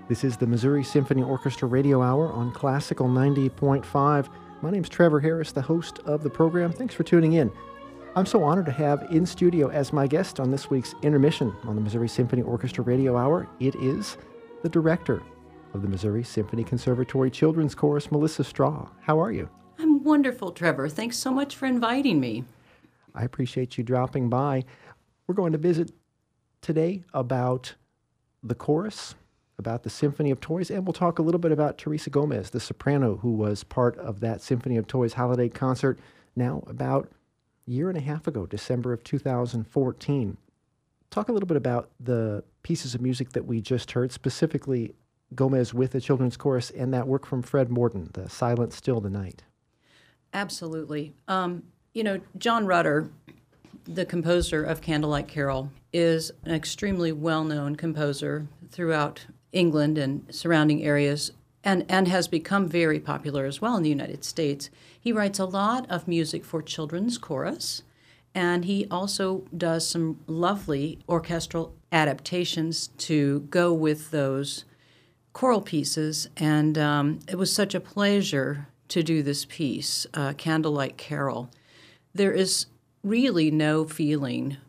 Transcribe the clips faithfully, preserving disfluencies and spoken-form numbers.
This is the Missouri Symphony Orchestra Radio Hour on Classical ninety point five. My name's Trevor Harris, the host of the program. Thanks for tuning in. I'm so honored to have in studio as my guest on this week's intermission on the Missouri Symphony Orchestra Radio Hour. It is the director of the Missouri Symphony Conservatory Children's Chorus, Melissa Straw. How are you? I'm wonderful, Trevor. Thanks so much for inviting me. I appreciate you dropping by. We're going to visit today about the chorus, about the Symphony of Toys, and we'll talk a little bit about Teresa Gomez, the soprano who was part of that Symphony of Toys holiday concert now about a year and a half ago, December of two thousand fourteen. Talk a little bit about the pieces of music that we just heard, specifically Gomez with the children's chorus and that work from Fred Morton, the Silent Still the Night. Absolutely. Um, you know, John Rutter, the composer of Candlelight Carol, is an extremely well-known composer throughout England and surrounding areas, and, and has become very popular as well in the United States. He writes a lot of music for children's chorus, and he also does some lovely orchestral adaptations to go with those choral pieces, and um, it was such a pleasure to do this piece, uh, Candlelight Carol. There is really no feeling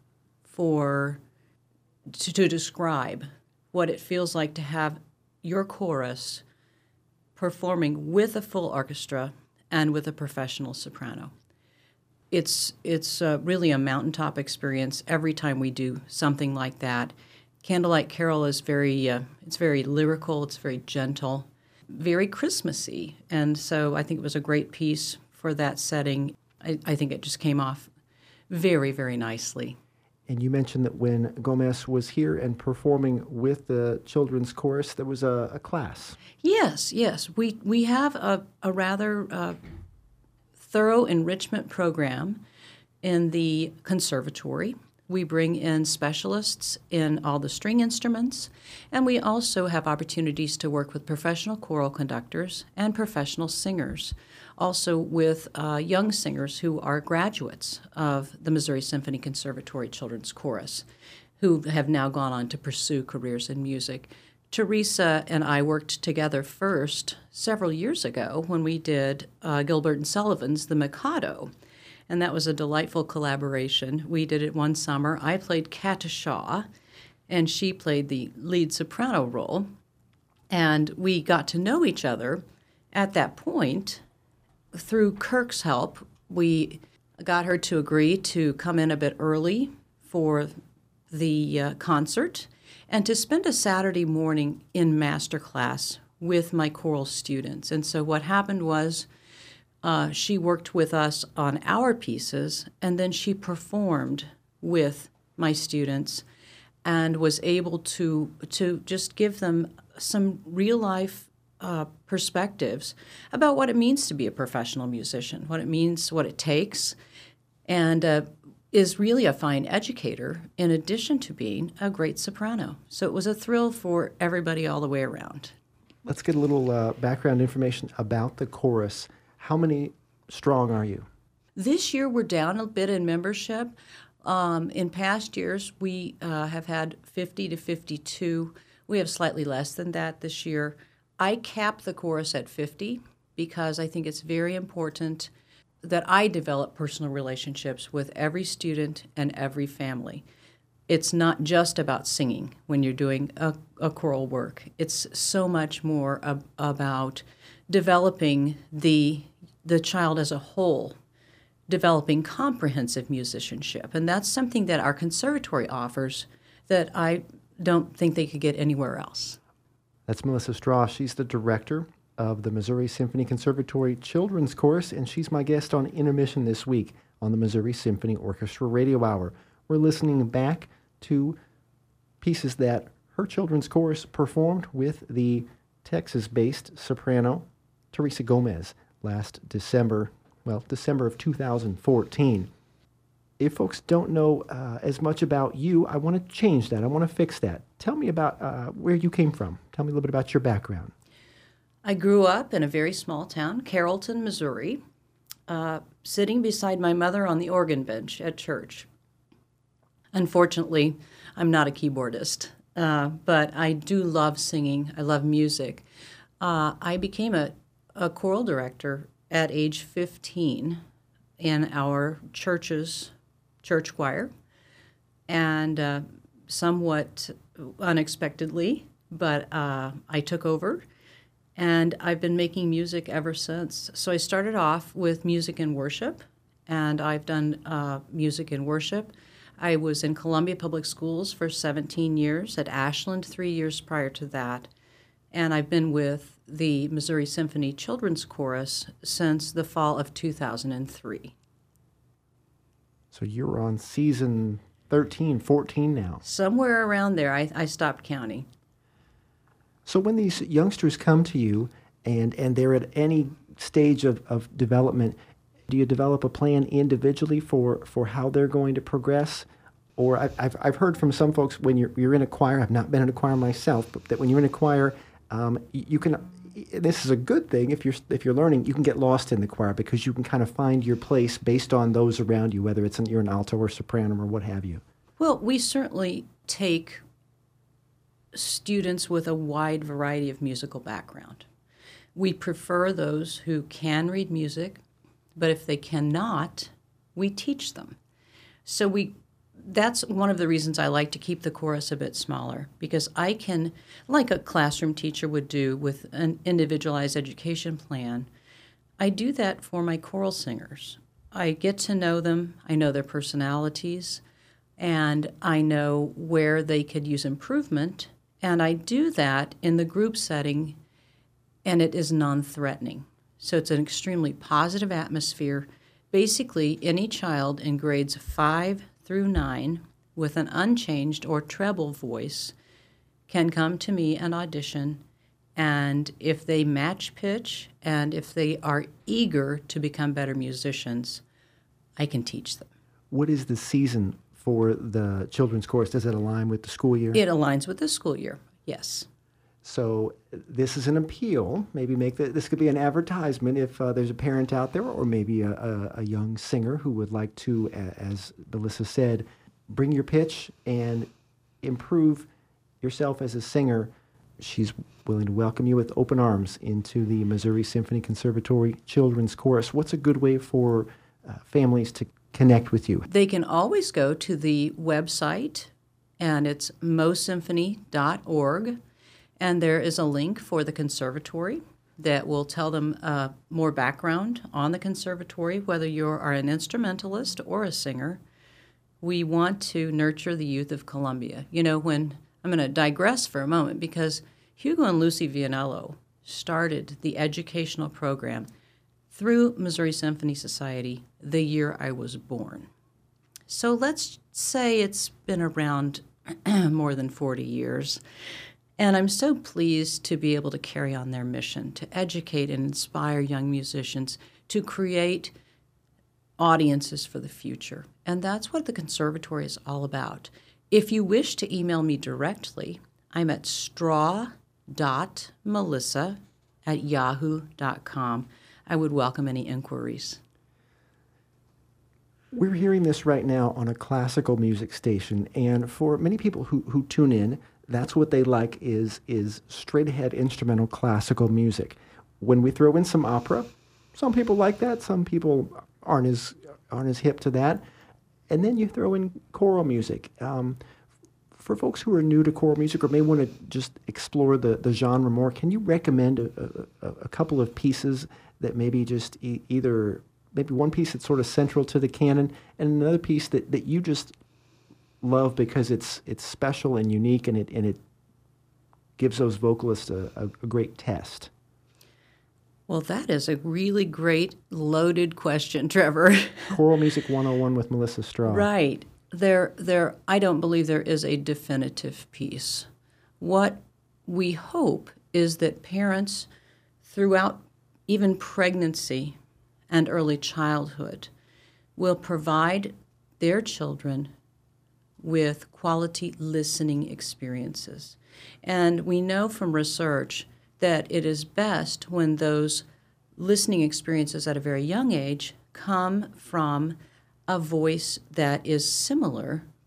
for to, to describe what it feels like to have your chorus performing with a full orchestra and with a professional soprano. It's it's uh, really a mountaintop experience every time we do something like that. Candlelight Carol is very uh, it's very lyrical, it's very gentle, very Christmassy, and so I think it was a great piece for that setting. I, I think it just came off very, very nicely. And you mentioned that when Gomez was here and performing with the children's chorus, there was a, a class. Yes, yes. We we have a, a rather uh, thorough enrichment program in the conservatory. We bring in specialists in all the string instruments, and we also have opportunities to work with professional choral conductors and professional singers, also with uh, young singers who are graduates of the Missouri Symphony Conservatory Children's Chorus, who have now gone on to pursue careers in music. Teresa and I worked together first several years ago when we did uh, Gilbert and Sullivan's The Mikado, and that was a delightful collaboration. We did it one summer. I played Kata Shaw, and she played the lead soprano role, and we got to know each other at that point. Through Kirk's help, we got her to agree to come in a bit early for the uh, concert and to spend a Saturday morning in master class with my choral students. And so what happened was uh, she worked with us on our pieces, and then she performed with my students and was able to to just give them some real-life Uh, perspectives about what it means to be a professional musician, what it means, what it takes, and uh, is really a fine educator in addition to being a great soprano. So it was a thrill for everybody all the way around. Let's get a little uh, background information about the chorus. How many strong are you? This year we're down a bit in membership. Um, in past years we uh, have had fifty to fifty-two. We have slightly less than that this year. I cap the chorus at fifty because I think it's very important that I develop personal relationships with every student and every family. It's not just about singing when you're doing a, a choral work. It's so much more ab- about developing the the child as a whole, developing comprehensive musicianship. And that's something that our conservatory offers that I don't think they could get anywhere else. That's Melissa Straw. She's the director of the Missouri Symphony Conservatory Children's Chorus, and she's my guest on Intermission this week on the Missouri Symphony Orchestra Radio Hour. We're listening back to pieces that her children's chorus performed with the Texas-based soprano Teresa Gomez last December, well, December of two thousand fourteen. If folks don't know uh, as much about you, I want to change that. I want to fix that. Tell me about uh, where you came from. Tell me a little bit about your background. I grew up in a very small town, Carrollton, Missouri, uh, sitting beside my mother on the organ bench at church. Unfortunately, I'm not a keyboardist. uh, but I do love singing. I love music. Uh, I became a, a choral director at age fifteen in our church's church choir, and uh, somewhat unexpectedly, but uh, I took over, and I've been making music ever since. So I started off with music and worship, and I've done uh, music and worship. I was in Columbia Public Schools for seventeen years, at Ashland three years prior to that, and I've been with the Missouri Symphony Children's Chorus since the fall of two thousand three. So you're on season thirteen, fourteen now. Somewhere around there, I, I stopped counting. So when these youngsters come to you and, and they're at any stage of, of development, do you develop a plan individually for, for how they're going to progress? Or I've, I've, I've heard from some folks when you're, you're in a choir, I've not been in a choir myself, but that when you're in a choir, um, you can, this is a good thing if you're, if you're learning, you can get lost in the choir because you can kind of find your place based on those around you, whether it's an, you're an alto or soprano or what have you. Well, we certainly take students with a wide variety of musical background. We prefer those who can read music, but if they cannot, we teach them. So we that's one of the reasons I like to keep the chorus a bit smaller, because I can, like a classroom teacher would do with an individualized education plan, I do that for my choral singers. I get to know them, I know their personalities, and I know where they could use improvement, and I do that in the group setting, and it is non-threatening. So it's an extremely positive atmosphere. Basically, any child in grades five through nine with an unchanged or treble voice can come to me and audition, and if they match pitch and if they are eager to become better musicians, I can teach them. What is the season for the children's chorus? Does it align with the school year? It aligns with the school year, yes. So this is an appeal. Maybe make the, this could be an advertisement if uh, there's a parent out there, or maybe a, a, a young singer who would like to, as Melissa said, bring your pitch and improve yourself as a singer. She's willing to welcome you with open arms into the Missouri Symphony Conservatory Children's Chorus. What's a good way for uh, families to connect with you? They can always go to the website, and it's mo symphony dot org. And there is a link for the conservatory that will tell them uh, more background on the conservatory, whether you are an instrumentalist or a singer. We want to nurture the youth of Columbia. You know, when I'm going to digress for a moment, because Hugo and Lucy Vianello started the educational program through Missouri Symphony Society the year I was born. So let's say it's been around more than forty years. And I'm so pleased to be able to carry on their mission, to educate and inspire young musicians, to create audiences for the future. And that's what the conservatory is all about. If you wish to email me directly, I'm at straw dot melissa at yahoo dot com. I would welcome any inquiries. We're hearing this right now on a classical music station, and for many people who, who tune in, that's what they like is is straight-ahead instrumental classical music. When we throw in some opera, some people like that, some people aren't as aren't as hip to that. And then you throw in choral music. Um, for folks who are new to choral music or may want to just explore the, the genre more, can you recommend a, a, a couple of pieces that maybe just e- either, maybe one piece that's sort of central to the canon and another piece that, that you just love because it's it's special and unique, and it and it gives those vocalists a, a, a great test? Well, that is a really great loaded question, Trevor. Choral Music one oh one with Melissa Straw. Right. There there I don't believe there is a definitive piece. What we hope is that parents throughout even pregnancy and early childhood will provide their children with quality listening experiences. And we know from research that it is best when those listening experiences at a very young age come from a voice that is similar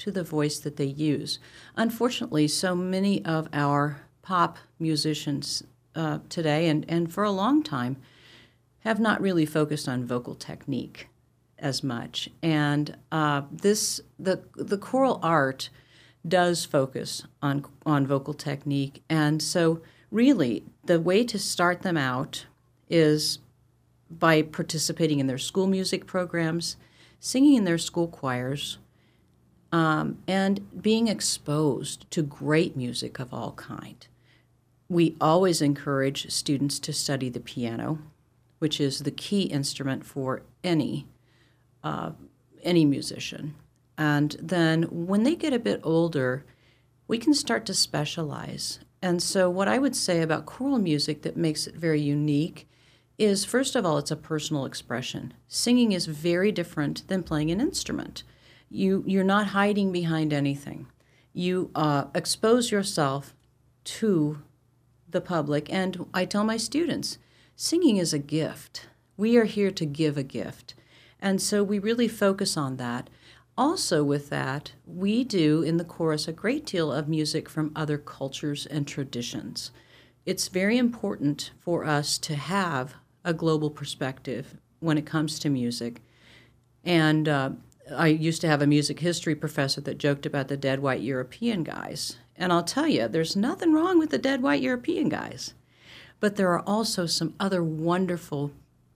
to the voice that they use. Unfortunately, so many of our pop musicians uh, today, and, and for a long time, have not really focused on vocal technique as much. And uh, this the the choral art does focus on on vocal technique. And so really the way to start them out is by participating in their school music programs, singing in their school choirs, um, and being exposed to great music of all kind. We always encourage students to study the piano, which is the key instrument for any uh, any musician. And then when they get a bit older, we can start to specialize. And so what I would say about choral music that makes it very unique is, first of all, it's a personal expression. Singing is very different than playing an instrument. You, you're not hiding behind anything. You uh, expose yourself to the public. And I tell my students, singing is a gift. We are here to give a gift. And so we really focus on that. Also with that, we do in the chorus a great deal of music from other cultures and traditions. It's very important for us to have a global perspective when it comes to music. And uh, I used to have a music history professor that joked about the dead white European guys. And I'll tell you, there's nothing wrong with the dead white European guys. But there are also some other wonderful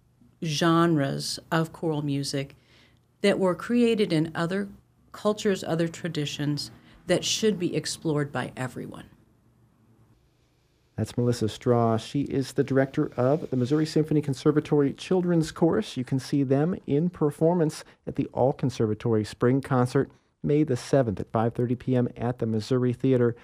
genres of choral music that were created in other cultures, other traditions, that should be explored by everyone. That's Melissa Straw. She is the director of the Missouri Symphony Conservatory Children's Chorus. You can see them in performance at the All Conservatory Spring Concert, May the seventh at five thirty p.m. at the Missouri Theater.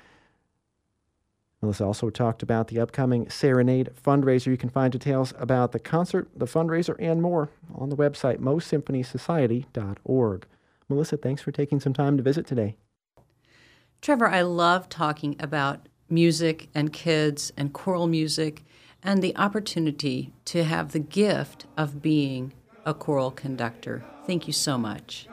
Melissa also talked about the upcoming Serenade fundraiser. You can find details about the concert, the fundraiser, and more on the website mo symphony society dot org. Melissa, thanks for taking some time to visit today. Trevor, I love talking about music and kids and choral music and the opportunity to have the gift of being a choral conductor. Thank you so much.